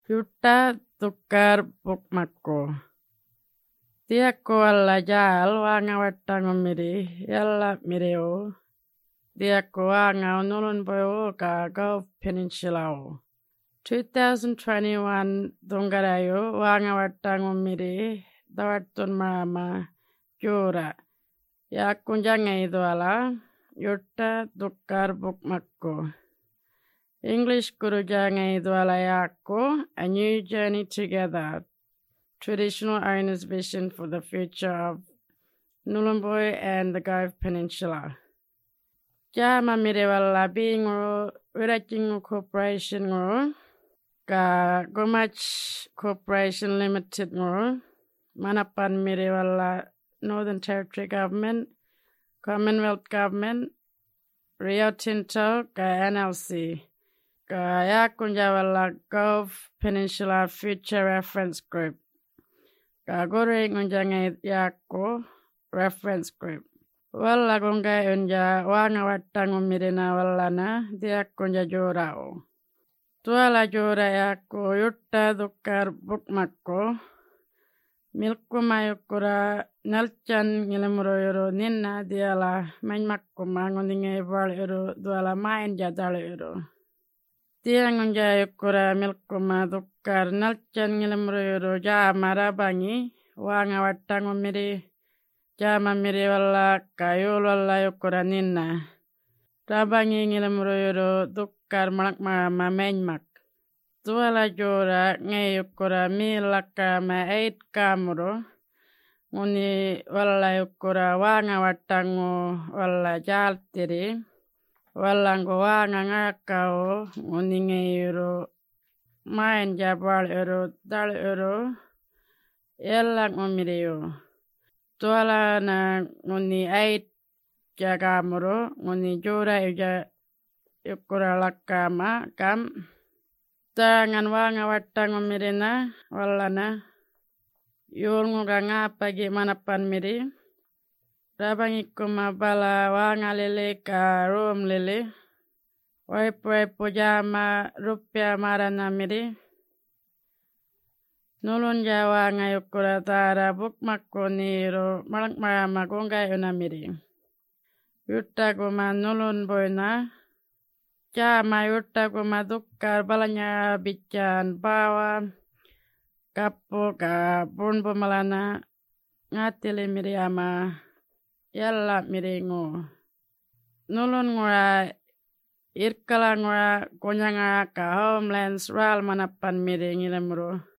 Yutta tukar bukmakko. Tiakko alla jaal wanga wattango miri yalla mireo. Tiakko wanga nulun boyo ka Gulf Peninsula. 2021 dongarayo wanga wattango miri dawattun marama jura. Yakun jangai doala yutta tukar bukmakko. English guru jangai doala yakko, a new journey together. Traditional owners' vision for the future of Nhulunbuy and the Gulf Peninsula. Jama mirewala bingo Wirakingo Corporation ngo, ka Gomach Corporation Limited ngo, manapan mirewala Northern Territory Government, Commonwealth Government, Rio Tinto ka NLC. Ka yakunjawala Gulf Peninsula Future Reference Group. Ka goreng unjangai yako reference group. Wala kungai unja wanga watang umirina walana dia kunja jorao. Tuala jora yako yutta tukar bukmakko. Milku mayukura nalchan ngilemuro ninna diala mainmakko manguningai valero duala main jadalero. Dia ngunja yukura milku madukar nalchan ngilemuro jama rabangi wanga watang umiri jama miri wala kayul wala yukura ninna. Rabangi ngilemuro dukar malak mama mainmak. Tuala jora ngay yukura milaka ma 8 kamuro. Nguni wala yukura wanga watango wala jaltiri. Wala ngo wanga ngakao nguni ngayuro main jabal dal yelang umiriyo. Tuala na nguni 8 jagamuro nguni jora yukura lakama kam. Tangan wanga watang umirina wala na yul nguga ngapa gimana pan miri. Rabang iku mabala wanga lele ka room lele. Waipu jama rupiah marana miri. Nulun jawa ngayukura tara bukmakko niro malak marama gungai una miri. Yutta kuma nulun boina. Jama yutta kuma dukkar balanya bican bawa. Kapu ka bunbu malana ngatili miri ama. Yalla miringo. Nulun ngura irkala ngura konyanga ka homelands ral manapan miringi lemuro.